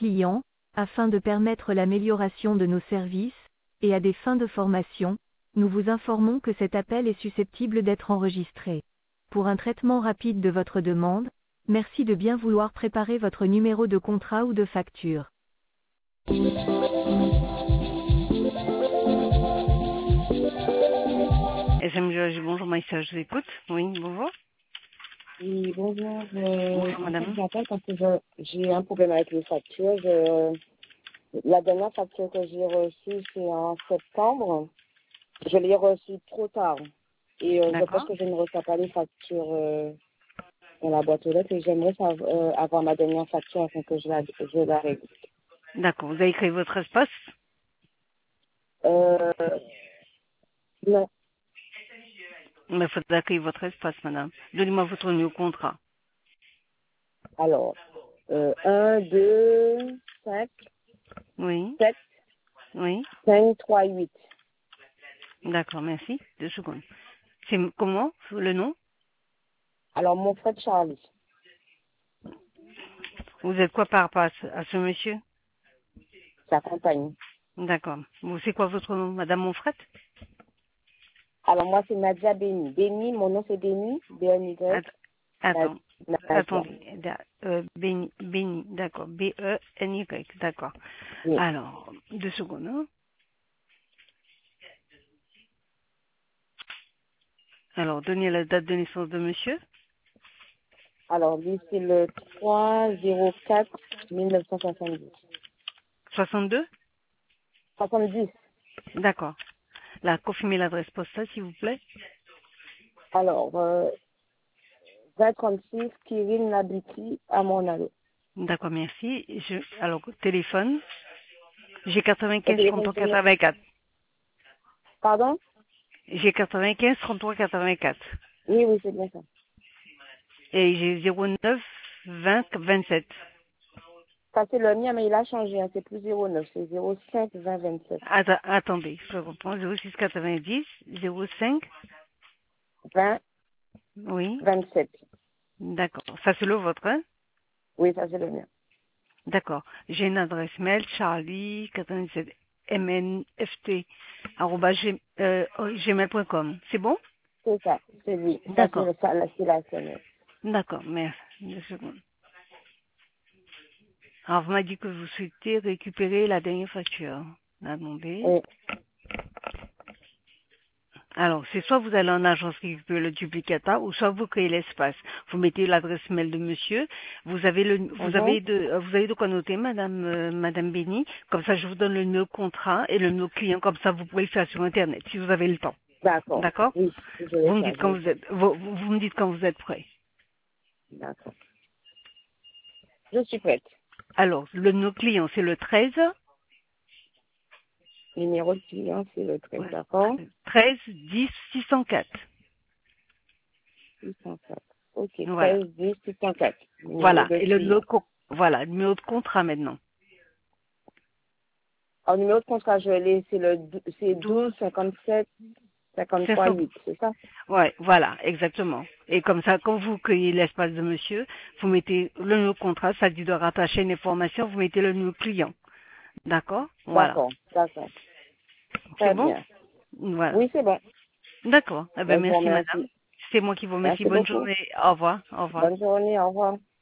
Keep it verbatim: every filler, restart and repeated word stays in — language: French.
clients, afin de permettre l'amélioration de nos services, et à des fins de formation, nous vous informons que cet appel est susceptible d'être enregistré. Pour un traitement rapide de votre demande, merci de bien vouloir préparer votre numéro de contrat ou de facture. S M G, bonjour, Maïssa, je vous écoute. Oui, bonjour. Oui, bonjour. Euh, Bonjour, en madame. fait, j'appelle parce que je- j'ai un problème avec les factures. Je- la dernière facture que j'ai reçue, c'est en septembre. Je l'ai reçue trop tard. Et euh, je pense D'accord. que je ne reçois pas les factures euh, dans la boîte aux lettres. Et j'aimerais savoir, euh, avoir ma dernière facture afin que je la, je la règle. D'accord. Vous avez créé votre espace? Euh, non. Il faudra créer votre espace, madame. Donnez-moi votre numéro de contrat. Alors, euh, un, deux, cinq, Oui. sept, Oui. cinq, trois, huit. D'accord, merci. Deux secondes. C'est comment, le nom? Alors, mon frère Charlie, Vous êtes quoi par rapport à ce, à ce monsieur? sa compagne. D'accord. Vous, c'est quoi votre nom, madame Monfrette? Alors, moi, c'est Nadia Béni. Béni, mon nom, c'est Béni, B N Y. Att- Attends. Nadia. Attendez. Da- Euh, Béni, Béni, d'accord. B E N Y, d'accord. Oui. Alors, deux secondes, hein. Alors, donnez la date de naissance de monsieur. Alors, lui, c'est le trois zéro quatre mille neuf cent soixante-dix. soixante-deux? soixante-dix. D'accord. Là, confirmez l'adresse postale, s'il vous plaît. Alors, euh, vingt trente-six, Kirill Nabiti, à Monalo. D'accord, merci. Je, alors, téléphone. J'ai Le quatre-vingt-quinze téléphone, trente-trois c'est le... quatre-vingt-quatre. Pardon? J'ai quatre-vingt-quinze trente-trois quatre-vingt-quatre. Oui, oui, c'est bien ça. Et j'ai zéro neuf vingt vingt-sept. Ça, c'est le mien, mais il a changé. Hein. C'est plus zéro neuf, c'est zéro cinq vingt vingt-sept. Atta- attendez, je reprends. zéro six quatre-vingt-dix, zéro cinq. vingt Oui. vingt-sept. D'accord. Ça, c'est le vôtre, hein? Oui, ça, c'est le mien. D'accord. J'ai une adresse mail, charlie quatre-vingt-dix-sept m n f t arobase g- euh, gmail point com. C'est bon? C'est ça, c'est lui. Ça, c'est D'accord. le- ça, là, c'est la scène. D'accord, merci. Deux secondes. Alors, vous m'avez dit que vous souhaitez récupérer la dernière facture. Attendez. Oui. Alors, c'est soit vous allez en agence récupérer le duplicata, ou soit vous créez l'espace. Vous mettez l'adresse mail de monsieur. Vous avez le, vous Mhm. avez de, euh, vous avez de quoi noter, madame, euh, madame Béni. Comme ça, je vous donne le numéro contrat et le numéro client. Comme ça, vous pouvez le faire sur Internet, si vous avez le temps. D'accord. D'accord? Oui, je vais Vous me faire, dites je quand vais vous faire. êtes, vous, vous vous me dites quand vous êtes prêt. D'accord. Je suis prête. Alors, le numéro client, c'est le treize. Numéro de client, c'est le treize, Ouais. d'accord? treize dix six cent quatre. six cent quatre. Ok, Voilà. treize, dix, six cent quatre. Numéro Voilà. de Et le numéro client. de, co- voilà, le numéro de contrat maintenant. Alors, numéro de contrat, je l'ai, c'est le, dou- c'est douze douze, cinquante-sept, cinq cinquante-trois, cents. huit, c'est ça? Ouais, voilà, exactement. Et comme ça, quand vous cueillez l'espace de monsieur, vous mettez le numéro de contrat, ça dit de rattacher une information, vous mettez le numéro client. D'accord? Voilà. D'accord, d'accord. C'est Très bon? bien. Voilà. Oui, c'est bon. D'accord. Eh ben, Ben, je vous merci, madame. remercie. C'est moi qui vous remercie. Merci Bonne beaucoup. journée. Au revoir. Au revoir. Bonne journée, au revoir.